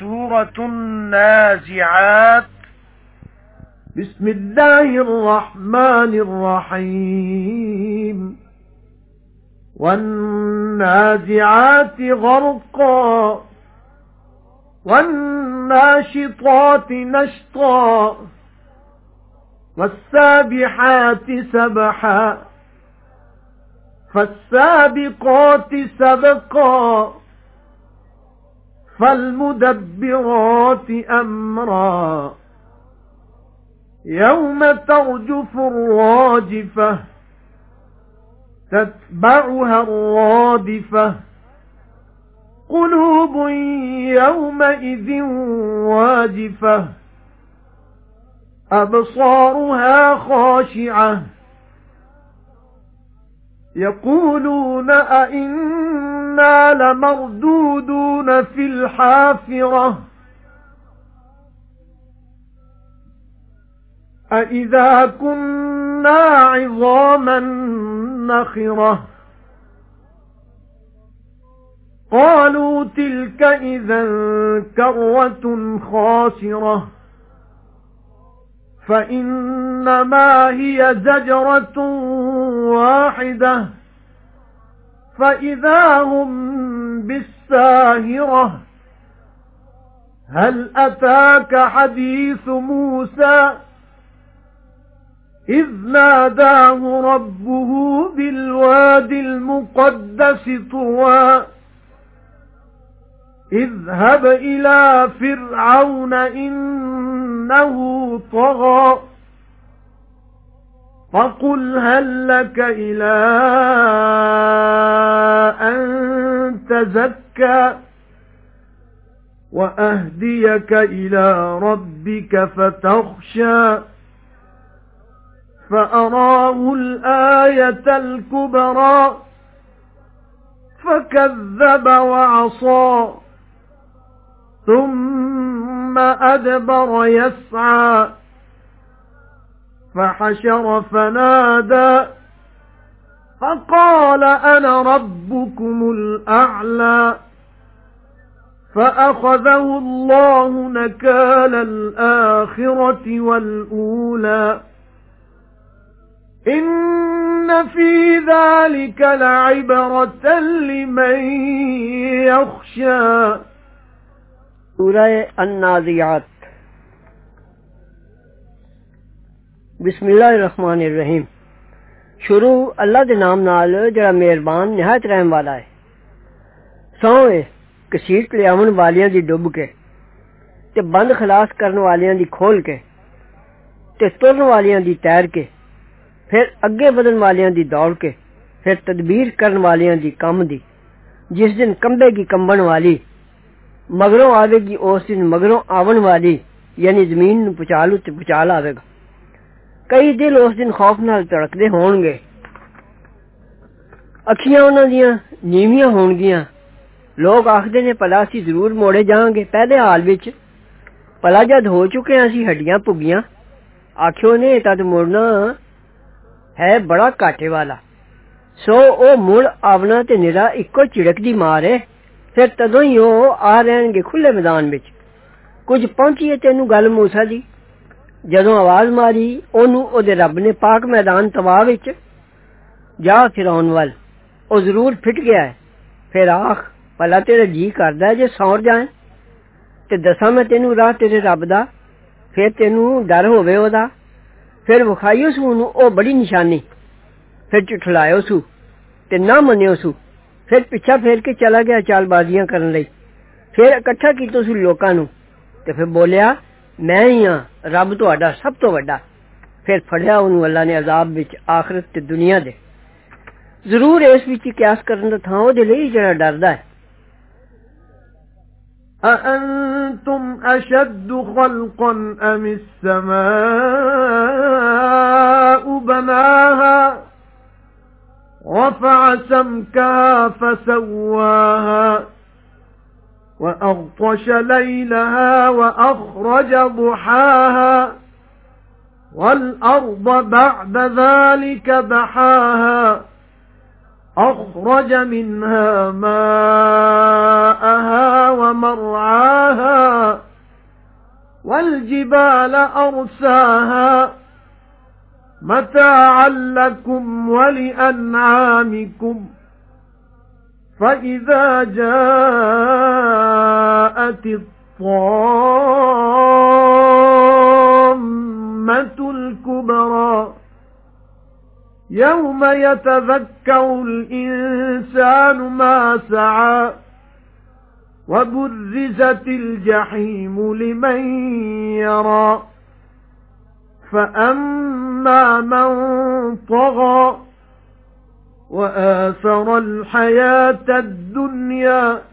سورة النازعات. بسم الله الرحمن الرحيم. والنازعات غرقا والناشطات نشطا والسابحات سبحا فالسابقات سبقا فالمدبرات أمرا يوم ترجف الراجفة تتبعها الرادفة قلوب يومئذ واجفة أبصارها خاشعة يقولون أئنا لمردودون في الحافرة أئذا كنا عظاما نخرة قالوا تلك إذا كرة خاسرة فإنما هي زجرة واحدة فإذا هم بالساهرة هل أتاك حديث موسى إذ ناداه ربه بالوادي المقدس طوى اذهب إلى فرعون إنه طغى فقل هل لك إلى أن تزكى وأهديك إلى ربك فتخشى فأراه الآية الكبرى فكذب وعصى ثم أدبر يسعى فحشر فنادى فقال أنا ربكم الأعلى فأخذه الله نكال الآخرة والأولى إن في ذلك لعبرة لمن يخشى. سورہ النازعات. بسم اللہ الرحمن الرحیم. شروع اللہ دے نام نال جڑا مہربان نہایت رحم والا ہے. سوئے کسیٹ لے آون والیاں دی ڈب کے تے بند خلاص کرن والیاں دی کھول کے تے ترن والیاں دی تیر کے پھر اگے بدن والیاں دی دوڑ کے پھر تدبیر کرن والیاں دی کم دی جس دن کمبے گی کمبن والی مگروں آوے گی اس دن مگروں آون والی یعنی زمین نو پچالو تے پچال آوے گا. کئی دل اس دن خوف نال تڑکدے ہون گے اکھیاں انہاں دیاں نیویاں ہون گیاں. لوگ آکھدے نے پلا اسی ضرور موڑے جاں گے پہلے حال وچ پلا جد ہو چکے اسی ہڈیاں پگیاں آکھیو نے تد مڑنا ہے بڑا کاٹے والا سو او مڑ آونا تے نرا اکو چڑک دی مار ہے. پھر تدوں ہی او آ رہن گے کھلے میدان وچ. کچھ پہنچی ہے تینوں گل موسیٰ دی جدوں آواز ماری اونوں او دے رب نے پاک میدان توا وچ جا فرعون ول او ضرور پھٹ گیا ہے. پھر آخ پلا تیرا جی کردا ہے جے سور جائیں تے دساں میں تینوں راہ تیرے رب دا پھر تینوں ڈر ہووے او دا. پھر وکھائیو سو اونوں او بڑی نشانی پھر چٹھلایو سو تے نہ منیو سو. پھر پیچھا پھیر کے چلا گیا چال بازیاں کرن لئی. پھر اکٹھا کیتو سو لوکاں نوں تے پھر بولیا میں ہی ہاں رب تہاڈا سب تو وڈا. پھر پھڑیا اونوں اللہ نے عذاب وچ آخرت تے دنیا دے. ضرور اس وچ قیاس کرن دا تھاں او دے لئی جڑا ڈردا ہے. أأنتم أشد خلقا أم السماء بناها رفع سمكها فسواها وأغطش ليلها وأخرج ضحاها والأرض بعد ذلك دحاها أخرج منها ماءها ومرعاها والجبال أرساها متاعا لكم ولأنعامكم فإذا جاءت الطامة الكبرى يوم يتذكر الإنسان ما سعى وبرزت الجحيم لمن يرى فأما من طغى وآثر الحياة الدنيا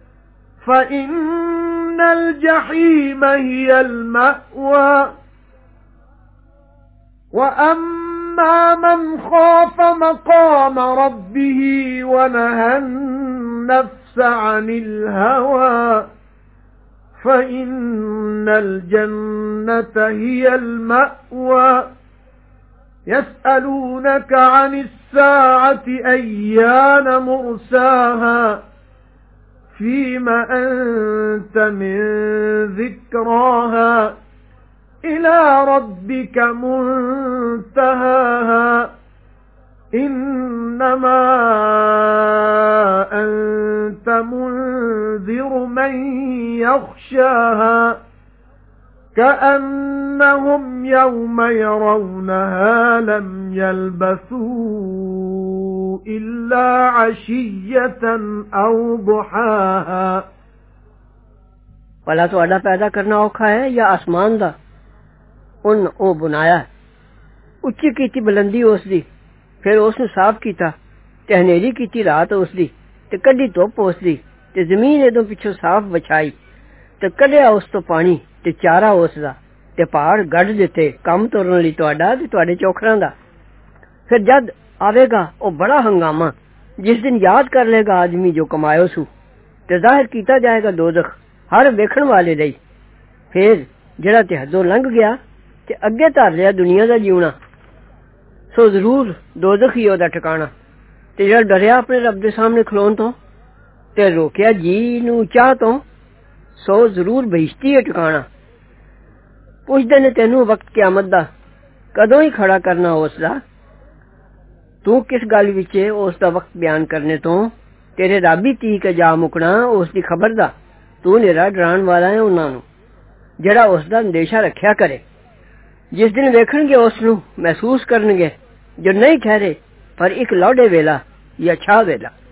فإن الجحيم هي المأوى وأما من خاف مقام ربه ونهى النفس عن الهوى فإن الجنة هي المأوى يسألونك عن الساعة أيان مرساها فيما أنت من ذكراها إلى ربك منتهاها إنما أنت منذر من يخشاها كأنهم يوم يرونها لم يلبثوا إلا عشية أو ضحاها भला तुहाडा पैदा करना औखा है या आसमान दा उन ओ बनाया उच्ची कीती बुलंदी उसदी फिर उसनु साफ कीता ते हनेरी कीती रात उसदी ते कड्डी धुप उसदी ते जमीन इदों पिछों साफ बछाई ते कढिया उस तो पानी ते चारा उसदा ते पहाड़ गढ़ दिते कम तुरन लई तुहाडा ते तुहाडे चौखरां दा फिर जद आवेगा ओ बड़ा हंगामा जिस दिन याद कर लेगा आदमी जो कमायो सु ते जाहिर कीता जाएगा दोजख हर वेखण वाले ਲਈ फिर ਜਿਹੜਾ ਤੇ ਹੱਦੋਂ ਲੰਘ ਗਿਆ ਤੇ ਅੱਗੇ ਧਰ ਲਿਆ ਦੁਨੀਆ ਦਾ ਜੀਉਣਾ ਸੋ ਜ਼ਰੂਰ ਦੋਜ਼ਖ ਹੀ ਉਹਦਾ ਠਿਕਾਣਾ ਤੇ ਜਿਹੜਾ ਡਰਿਆ ਆਪਣੇ ਰੱਬ ਦੇ ਸਾਹਮਣੇ ਖਲੋਣ ਤੋਂ ਤੇ ਰੋਕਿਆ ਜੀ ਨੂੰ ਚਾਹ ਤੋਂ ਸੋ ਜ਼ਰੂਰ ਬਹਿਸ਼ਤੀ ਹੈ ਠਿਕਾਣਾ ਪੁੱਛਦੇ ਨੇ ਤੈਨੂੰ ਵਕਤ ਕਿਆਮਤ ਦਾ ਕਦੋਂ ਹੀ ਖੜਾ ਕਰਨਾ ਉਸ ਦਾ ਤੂੰ ਕਿਸ ਗੱਲ ਵਿੱਚ ਉਸ ਦਾ ਵਕਤ ਬਿਆਨ ਕਰਨੇ ਤੋਂ ਤੇਰੇ ਰੱਬ ਹੀ ਤੀ ਕੇ ਜਾ ਮੁਕਣਾ ਉਸ ਦੀ ਖਬਰ ਦਾ तू निरा डराण वाला है उन्हां नूं जेड़ा उस दा अंदेशा रखिया करे जिस दिन वेखणगे उस नूं महसूस करनगे जो नहीं ठहरे पर एक लौड़े वेला या छा वेला